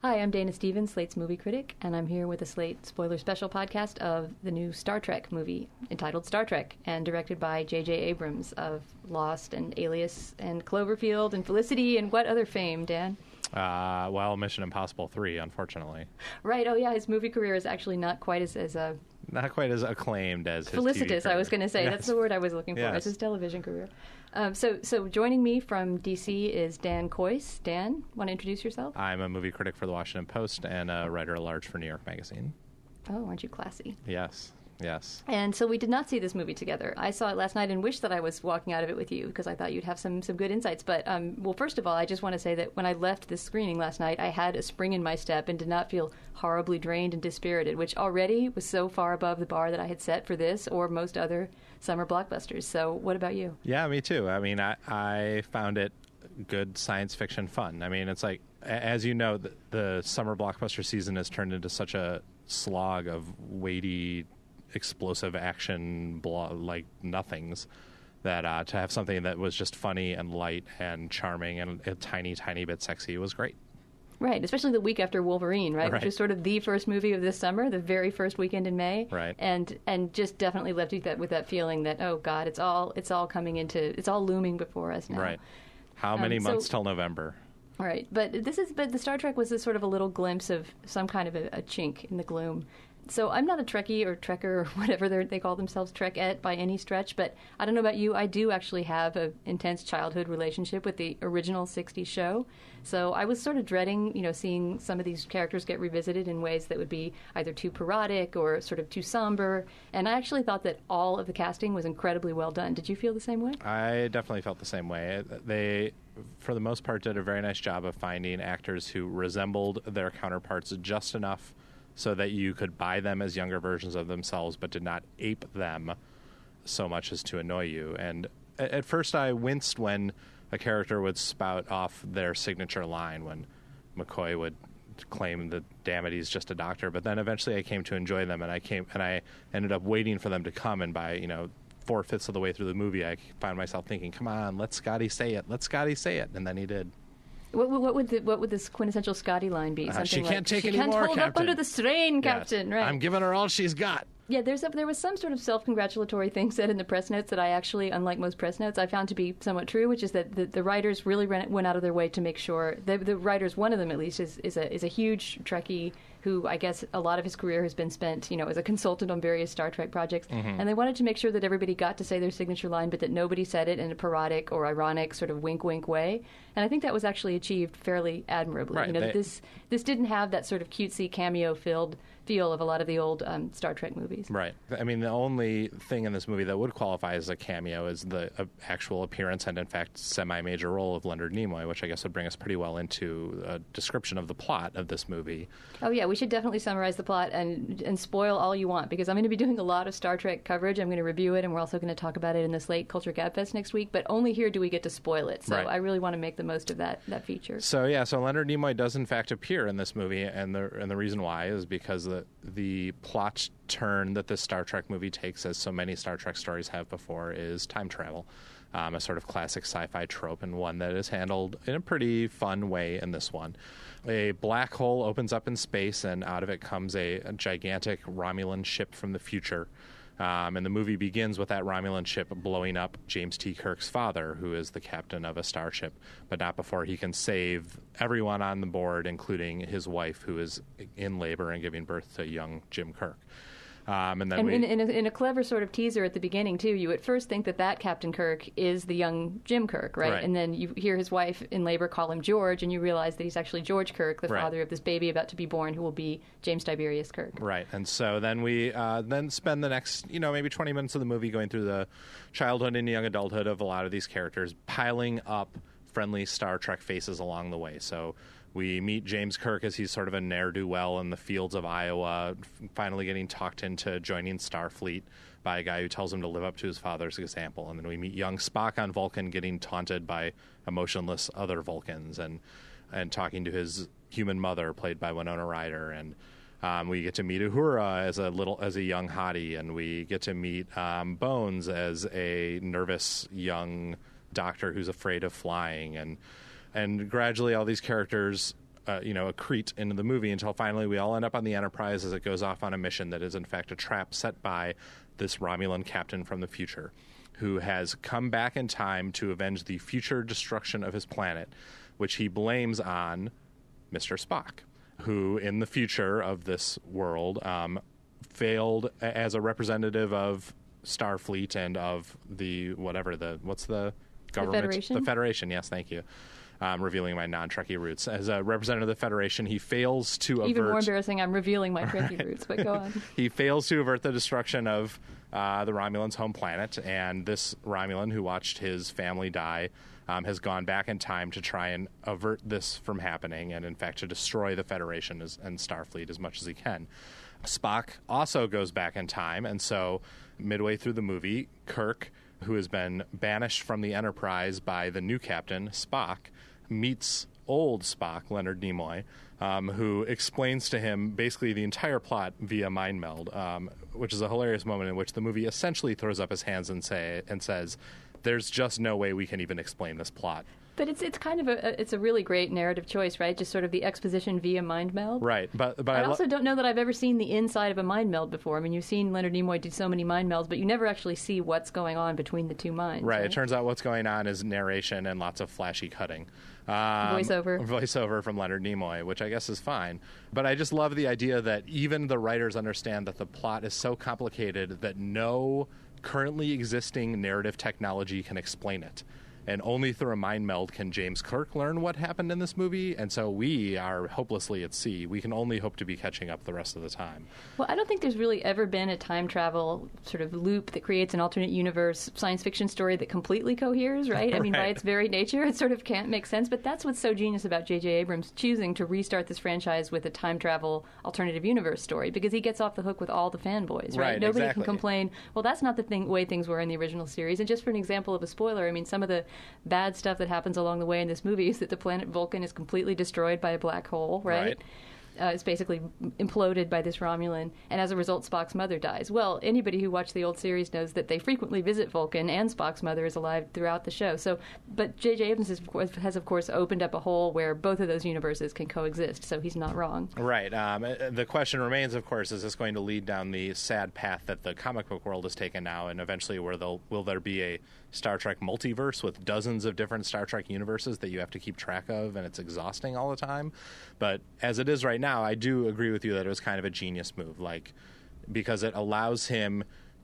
Hi, I'm Dana Stevens, Slate's movie critic, and I'm here with a Slate spoiler special podcast of the new Star Trek movie entitled Star Trek and directed by J.J. Abrams of Lost and Alias and Cloverfield and Felicity and what other fame, Dan? Well, Mission Impossible 3, unfortunately. Right, oh yeah, his movie career is actually not quite as not quite as acclaimed as his felicitous, TV career. I was going to say. Yes. That's the word I was looking for. Yes. It's his television career. So joining me from D.C. is Dan Kois. Dan, want to introduce yourself? I'm a movie critic for the Washington Post and a writer-at-large for New York Magazine. Oh, aren't you classy? Yes. And so we did not see this movie together. I saw it last night and wished that I was walking out of it with you because I thought you'd have some good insights. But, well, first of all, I just want to say that when I left this screening last night, I had a spring in my step and did not feel horribly drained and dispirited, which already was so far above the bar that I had set for this or most other summer blockbusters. So what about you? Yeah, me too. I mean, I found it good science fiction fun. I mean, it's like, as you know, the summer blockbuster season has turned into such a slog of weighty, explosive action like nothings that to have something that was just funny and light and charming and a tiny bit sexy was great. Right, especially the week after Wolverine, right? Which was sort of the first movie of this summer, the very first weekend in May. Right. And just definitely left you with that feeling that, oh God, it's all looming before us now. Right. How many months till November? Right, but the Star Trek was sort of a little glimpse of some kind of a chink in the gloom. So I'm not a Trekkie or Trekker or whatever they call themselves, Trekette by any stretch, but I don't know about you, I do actually have an intense childhood relationship with the original 60s show. So I was sort of dreading, seeing some of these characters get revisited in ways that would be either too parodic or sort of too somber. And I actually thought that all of the casting was incredibly well done. Did you feel the same way? I definitely felt the same way. They, for the most part, did a very nice job of finding actors who resembled their counterparts just enough so that you could buy them as younger versions of themselves, but did not ape them so much as to annoy you. And at first I winced when a character would spout off their signature line, when McCoy would claim that, damn it, he's just a doctor. But then eventually I came to enjoy them, and I ended up waiting for them to come, and by, 4/5 of the way through the movie, I found myself thinking, come on, let Scotty say it. And then he did. What would this quintessential Scotty line be? She can't take any more, Captain. She can't hold up under the strain, Captain. Yes. Right. I'm giving her all she's got. Yeah, there was some sort of self-congratulatory thing said in the press notes that I actually, unlike most press notes, I found to be somewhat true, which is that the writers really went out of their way to make sure the writers, one of them at least, is a huge Trekkie who I guess a lot of his career has been spent, as a consultant on various Star Trek projects, and they wanted to make sure that everybody got to say their signature line, but that nobody said it in a parodic or ironic sort of wink-wink way. And I think that was actually achieved fairly admirably. Right, this didn't have that sort of cutesy cameo-filled feel of a lot of the old Star Trek movies. Right. I mean, the only thing in this movie that would qualify as a cameo is the actual appearance and, in fact, semi-major role of Leonard Nimoy, which I guess would bring us pretty well into a description of the plot of this movie. Oh, yeah. We should definitely summarize the plot and spoil all you want, because I'm going to be doing a lot of Star Trek coverage. I'm going to review it, and we're also going to talk about it in the Slate Culture Gabfest next week, but only here do we get to spoil it. So I really want to make the most of that feature. So Leonard Nimoy does, in fact, appear in this movie, and the reason why is because the plot turn that this Star Trek movie takes, as so many Star Trek stories have before, is time travel, a sort of classic sci-fi trope, and one that is handled in a pretty fun way in this one. A black hole opens up in space, and out of it comes a gigantic Romulan ship from the future. And the movie begins with that Romulan ship blowing up James T. Kirk's father, who is the captain of a starship, but not before he can save everyone on the board, including his wife, who is in labor and giving birth to young Jim Kirk. And then in a clever sort of teaser at the beginning, too, you at first think that Captain Kirk is the young Jim Kirk, right? And then you hear his wife in labor call him George, and you realize that he's actually George Kirk, the father of this baby about to be born, who will be James Tiberius Kirk. Right. And so then we then spend the next, maybe 20 minutes of the movie going through the childhood and young adulthood of a lot of these characters, piling up friendly Star Trek faces along the way. So we meet James Kirk as he's sort of a ne'er-do-well in the fields of Iowa, finally getting talked into joining Starfleet by a guy who tells him to live up to his father's example. And then we meet young Spock on Vulcan getting taunted by emotionless other Vulcans and talking to his human mother, played by Winona Ryder. And we get to meet Uhura as a young hottie, and we get to meet Bones as a nervous young doctor who's afraid of flying. And gradually all these characters accrete into the movie until finally we all end up on the Enterprise as it goes off on a mission that is in fact a trap set by this Romulan captain from the future who has come back in time to avenge the future destruction of his planet, which he blames on Mr. Spock, who in the future of this world failed as a representative of Starfleet and of what's the government? Federation? The Federation, yes, thank you. Revealing my non-Trekkie roots. As a representative of the Federation, he fails to avert... Even more embarrassing, I'm revealing my Trekkie roots, but go on. He fails to avert the destruction of the Romulans' home planet, and this Romulan who watched his family die has gone back in time to try and avert this from happening, and in fact to destroy the Federation and Starfleet as much as he can. Spock also goes back in time, and so midway through the movie, Kirk, who has been banished from the Enterprise by the new captain, Spock, meets old Spock, Leonard Nimoy, who explains to him basically the entire plot via mind meld, which is a hilarious moment in which the movie essentially throws up his hands and says, "There's just no way we can even explain this plot." But it's kind of it's a really great narrative choice, right? Just sort of the exposition via mind meld. Right, but I also don't know that I've ever seen the inside of a mind meld before. I mean, you've seen Leonard Nimoy do so many mind melds, but you never actually see what's going on between the two minds. Right. It turns out what's going on is narration and lots of flashy cutting. Voiceover from Leonard Nimoy, which I guess is fine. But I just love the idea that even the writers understand that the plot is so complicated that no currently existing narrative technology can explain it. And only through a mind meld can James Kirk learn what happened in this movie. And so we are hopelessly at sea. We can only hope to be catching up the rest of the time. Well, I don't think there's really ever been a time travel sort of loop that creates an alternate universe science fiction story that completely coheres, right? I mean, by its very nature, it sort of can't make sense. But that's what's so genius about J.J. Abrams choosing to restart this franchise with a time travel alternative universe story, because he gets off the hook with all the fanboys, right? Nobody can complain, well, that's not the way things were in the original series. And just for an example of a spoiler, I mean, some of the bad stuff that happens along the way in this movie is that the planet Vulcan is completely destroyed by a black hole, right? It's basically imploded by this Romulan, and as a result, Spock's mother dies. Well, anybody who watched the old series knows that they frequently visit Vulcan, and Spock's mother is alive throughout the show. So, but J.J. Abrams has, of course, opened up a hole where both of those universes can coexist, so he's not wrong. Right. The question remains, of course, is this going to lead down the sad path that the comic book world has taken now, and eventually will there be a Star Trek multiverse with dozens of different Star Trek universes that you have to keep track of, and it's exhausting all the time? But as it is right now, I do agree with you that it was kind of a genius move, because it allows him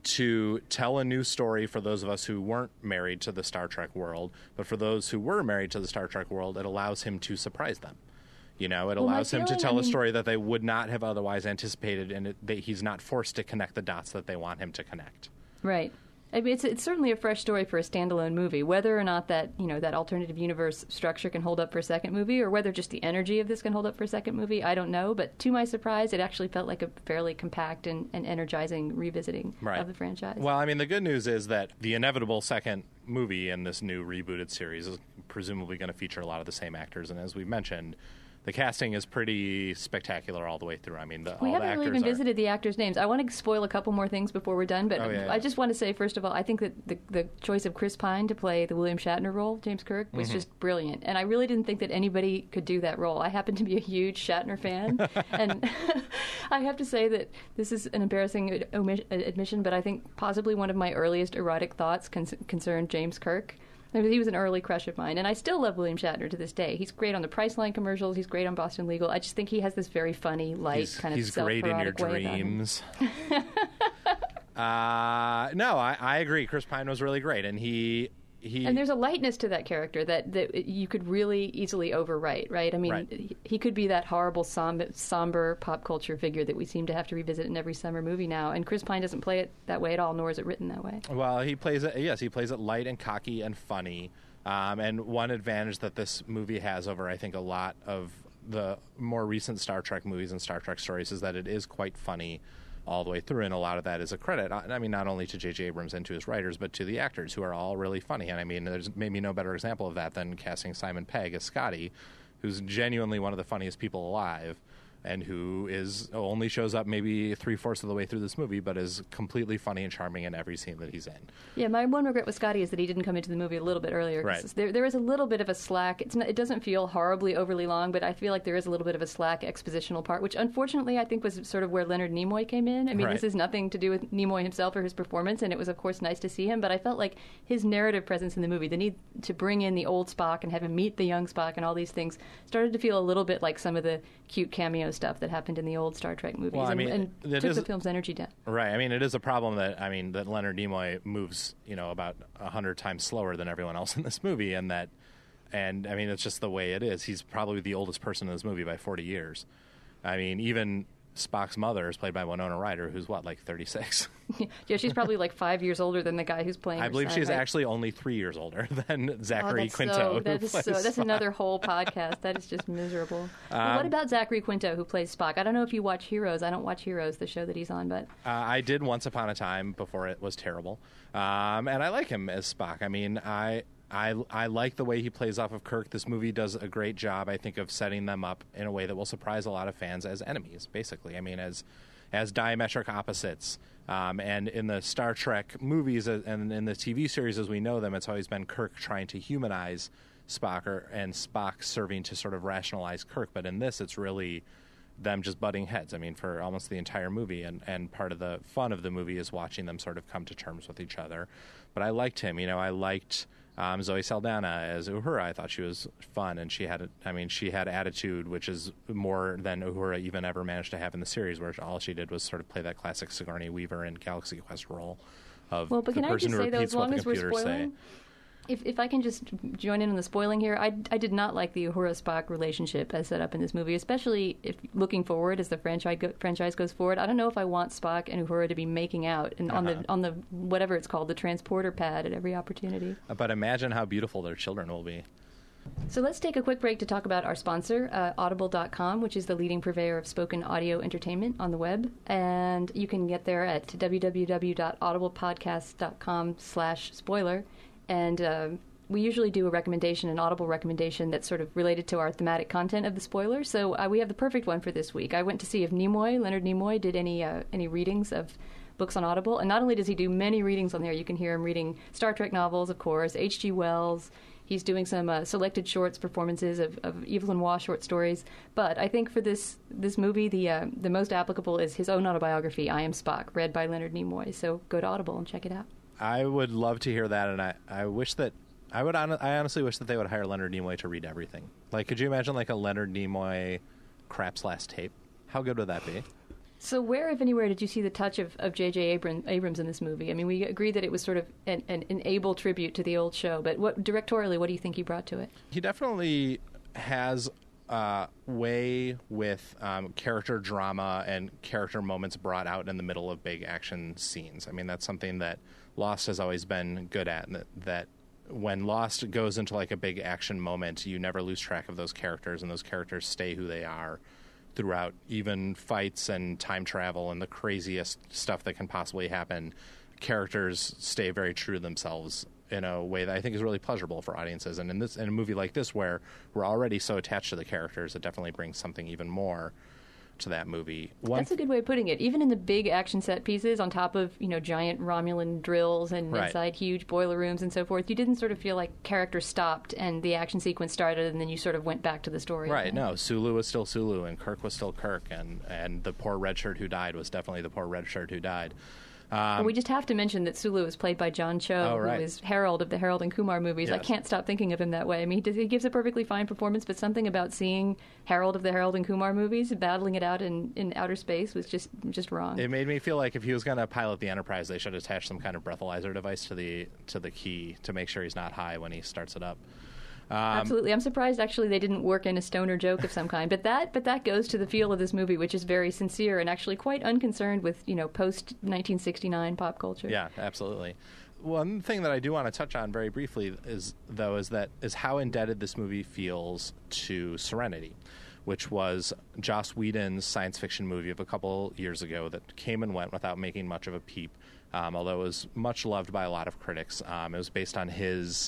to tell a new story for those of us who weren't married to the Star Trek world, but for those who were married to the Star Trek world, it allows him to surprise them. It allows him to tell a story that they would not have otherwise anticipated, and he's not forced to connect the dots that they want him to connect. Right. I mean, it's certainly a fresh story for a standalone movie. Whether or not that that alternative universe structure can hold up for a second movie, or whether just the energy of this can hold up for a second movie, I don't know. But to my surprise, it actually felt like a fairly compact and energizing revisiting of the franchise. Well, I mean, the good news is that the inevitable second movie in this new rebooted series is presumably going to feature a lot of the same actors, and as we mentioned, the casting is pretty spectacular all the way through. I mean, we haven't really even visited the actors' names. I want to spoil a couple more things before we're done, but I just want to say, first of all, I think that the choice of Chris Pine to play the William Shatner role, James Kirk, was just brilliant. And I really didn't think that anybody could do that role. I happen to be a huge Shatner fan, and I have to say that this is an embarrassing admission, but I think possibly one of my earliest erotic thoughts concerned James Kirk. He was an early crush of mine, and I still love William Shatner to this day. He's great on the Priceline commercials. He's great on Boston Legal. I just think he has this very funny, light, kind of self-parodic way about him. He's great in your dreams. No, I agree. Chris Pine was really great, and he and there's a lightness to that character that you could really easily overwrite, right? I mean, he could be that horrible, somber pop culture figure that we seem to have to revisit in every summer movie now, and Chris Pine doesn't play it that way at all, nor is it written that way. Well, he plays it light and cocky and funny, and one advantage that this movie has over, I think, a lot of the more recent Star Trek movies and Star Trek stories is that it is quite funny all the way through, and a lot of that is a credit, I mean, not only to J.J. Abrams and to his writers, but to the actors, who are all really funny. And I mean, there's maybe no better example of that than casting Simon Pegg as Scotty, who's genuinely one of the funniest people alive. and who only shows up maybe 3/4 of the way through this movie, but is completely funny and charming in every scene that he's in. Yeah, my one regret with Scotty is that he didn't come into the movie a little bit earlier. Right. There is a little bit of a slack. It doesn't feel horribly overly long, but I feel like there is a little bit of a slack expositional part, which unfortunately I think was sort of where Leonard Nimoy came in. I mean, Right. This is nothing to do with Nimoy himself or his performance, and it was of course nice to see him, but I felt like his narrative presence in the movie, the need to bring in the old Spock and have him meet the young Spock and all these things, started to feel a little bit like some of the cute cameo stuff that happened in the old Star Trek movies, Well, I mean, and took the film's energy down. Right. I mean, it is a problem that Leonard Nimoy moves, about 100 times slower than everyone else in this movie, and I mean, it's just the way it is. He's probably the oldest person in this movie by 40 years. I mean, even Spock's mother is played by Winona Ryder, who's like 36. Yeah, she's probably like 5 years older than the guy who's playing. I her believe son, she's right? actually only 3 years older than Zachary Quinto. That's another whole podcast. That is just miserable. Well, what about Zachary Quinto, who plays Spock? I don't know if you watch Heroes. I don't watch Heroes, the show that he's on, but I did once upon a time before it was terrible, and I like him as Spock. I mean, I like the way he plays off of Kirk. This movie does a great job, I think, of setting them up in a way that will surprise a lot of fans as enemies, basically. I mean, as diametric opposites. And in the Star Trek movies and in the TV series as we know them, it's always been Kirk trying to humanize Spock and Spock serving to sort of rationalize Kirk. But in this, it's really them just butting heads. I mean, for almost the entire movie. And part of the fun of the movie is watching them sort of come to terms with each other. But I liked him. I liked Zoe Saldana as Uhura. I thought she was fun, and she had attitude, which is more than Uhura even ever managed to have in the series, where all she did was sort of play that classic Sigourney Weaver and Galaxy Quest role of the person who repeats what the computers say. If I can just join in on the spoiling here, I did not like the Uhura-Spock relationship as set up in this movie, especially if looking forward as the franchise goes forward. I don't know if I want Spock and Uhura to be making out on the whatever it's called, the transporter pad at every opportunity. But imagine how beautiful their children will be. So let's take a quick break to talk about our sponsor, Audible.com, which is the leading purveyor of spoken audio entertainment on the web. And you can get there at www.audiblepodcast.com/spoiler. And we usually do an Audible recommendation that's sort of related to our thematic content of the spoiler. So we have the perfect one for this week. I went to see if Leonard Nimoy, did any readings of books on Audible. And not only does he do many readings on there, you can hear him reading Star Trek novels, of course, H.G. Wells. He's doing some selected shorts performances of Evelyn Waugh short stories. But I think for this movie, the most applicable is his own autobiography, I Am Spock, read by Leonard Nimoy. So go to Audible and check it out. I would love to hear that, and I wish that I honestly wish that they would hire Leonard Nimoy to read everything. Like, could you imagine like a Leonard Nimoy Craps Last Tape? How good would that be? So where, if anywhere, did you see the touch of J.J. Abrams in this movie? I mean, we agreed that it was sort of an able tribute to the old show, but directorially, what do you think he brought to it? He definitely has way with character drama and character moments brought out in the middle of big action scenes. I mean, that's something that Lost has always been good at, and that when Lost goes into like a big action moment, you never lose track of those characters, and those characters stay who they are throughout even fights and time travel and the craziest stuff that can possibly happen. Characters stay very true to themselves in a way that I think is really pleasurable for audiences. And in a movie like this, where we're already so attached to the characters, it definitely brings something even more to that movie. That's a good way of putting it. Even in the big action set pieces, on top of giant Romulan drills and inside huge boiler rooms and so forth, you didn't sort of feel like characters stopped and the action sequence started and then you sort of went back to the story. Right. No, Sulu was still Sulu and Kirk was still Kirk, and the poor red shirt who died was definitely the poor red shirt who died. We just have to mention that Sulu is played by John Cho, who is Harold of the Harold and Kumar movies. Yes. I can't stop thinking of him that way. I mean, he gives a perfectly fine performance, but something about seeing Harold of the Harold and Kumar movies battling it out in outer space was just wrong. It made me feel like if he was going to pilot the Enterprise, they should attach some kind of breathalyzer device to the key to make sure he's not high when he starts it up. Absolutely. I'm surprised, actually, they didn't work in a stoner joke of some kind. But that goes to the feel of this movie, which is very sincere and actually quite unconcerned with, post-1969 pop culture. Yeah, absolutely. One thing that I do want to touch on very briefly is how indebted this movie feels to Serenity, which was Joss Whedon's science fiction movie of a couple years ago that came and went without making much of a peep, although it was much loved by a lot of critics. It was based on his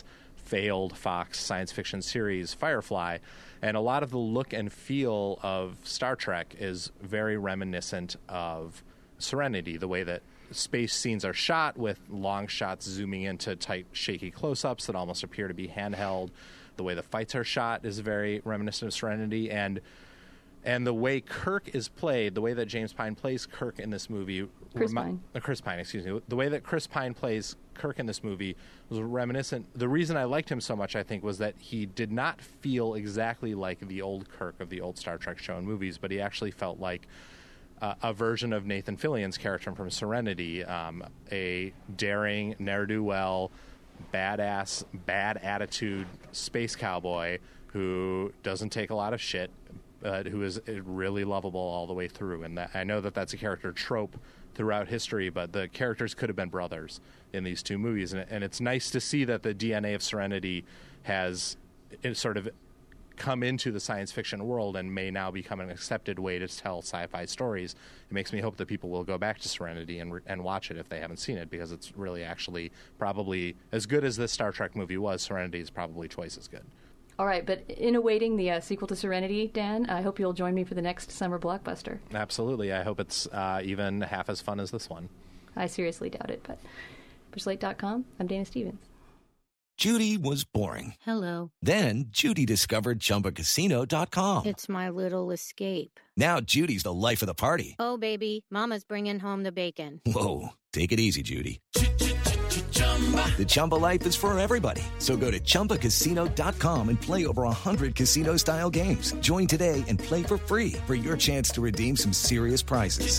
failed Fox science fiction series Firefly. And a lot of the look and feel of Star Trek is very reminiscent of Serenity, the way that space scenes are shot with long shots zooming into tight, shaky close-ups that almost appear to be handheld. The way the fights are shot is very reminiscent of Serenity. And the way Kirk is played, the way that James Pine plays Kirk in this movie... Chris Pine, excuse me. The way that Chris Pine plays Kirk in this movie was reminiscent. The reason I liked him so much, I think, was that he did not feel exactly like the old Kirk of the old Star Trek show and movies, but he actually felt like a version of Nathan Fillion's character from Serenity, a daring, ne'er-do-well, badass, bad attitude space cowboy who doesn't take a lot of shit, who is really lovable all the way through. And I know that that's a character trope throughout history, but the characters could have been brothers in these two movies. And it's nice to see that the DNA of Serenity has sort of come into the science fiction world and may now become an accepted way to tell sci-fi stories. It makes me hope that people will go back to Serenity and watch it if they haven't seen it, because it's really actually probably as good as this Star Trek movie was. Serenity is probably twice as good. All right, but in awaiting the sequel to Serenity, Dan, I hope you'll join me for the next summer blockbuster. Absolutely. I hope it's even half as fun as this one. I seriously doubt it, but for Slate.com, I'm Dana Stevens. Judy was boring. Hello. Then Judy discovered ChumbaCasino.com. It's my little escape. Now Judy's the life of the party. Oh, baby, mama's bringing home the bacon. Whoa, take it easy, Judy. The Chumba life is for everybody. So go to ChumbaCasino.com and play over 100 casino-style games. Join today and play for free for your chance to redeem some serious prizes.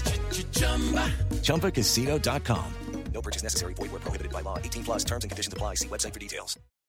ChumbaCasino.com. No purchase necessary. Void where prohibited by law. 18+ terms and conditions apply. See website for details.